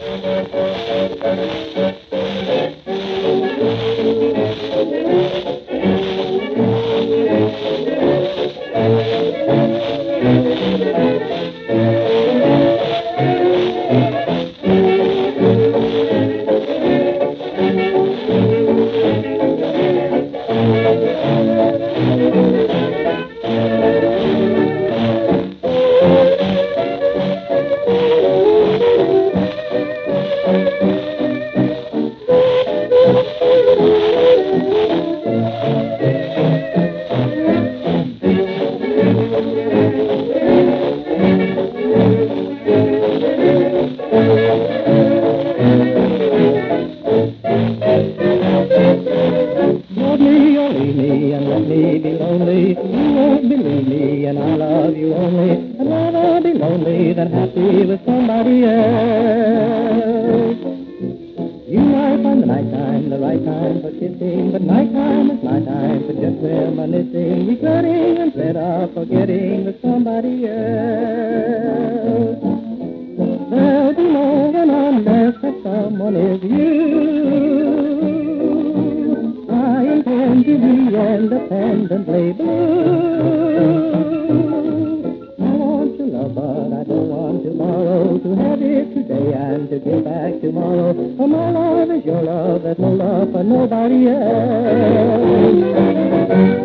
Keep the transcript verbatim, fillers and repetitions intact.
You won't believe me, and I love you only. I'd rather be lonely than happy with somebody else. You might find the nighttime the right time for kissing, but nighttime is nighttime for just reminiscing, regretting instead of forgetting with somebody else. There'll be no one unless that someone is you. I intend to be independently blue. I want your love, but I don't want to borrow, to have it today and to give back tomorrow. For my love is your love, there's no love for nobody else.